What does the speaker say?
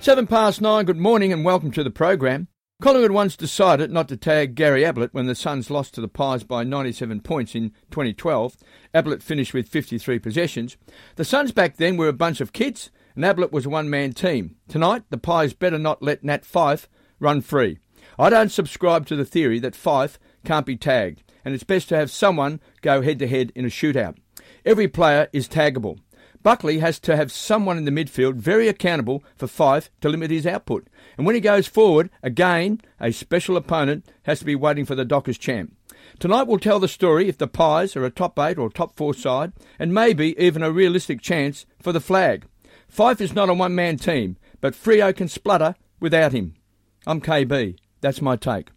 9:07, good morning and welcome to the program. Collingwood once decided not to tag Gary Ablett when the Suns lost to the Pies by 97 points in 2012. Ablett finished with 53 possessions. The Suns back then were a bunch of kids and Ablett was a one-man team. Tonight, the Pies better not let Nat Fyfe run free. I don't subscribe to the theory that Fyfe can't be tagged, and it's best to have someone go head-to-head in a shootout. Every player is taggable. Buckley has to have someone in the midfield very accountable for Fyfe to limit his output. And when he goes forward, again, a special opponent has to be waiting for the Dockers champ. Tonight we'll tell the story if the Pies are a top 8 or top 4 side, and maybe even a realistic chance for the flag. Fyfe is not a one-man team, but Freo can splutter without him. I'm KB. That's my take.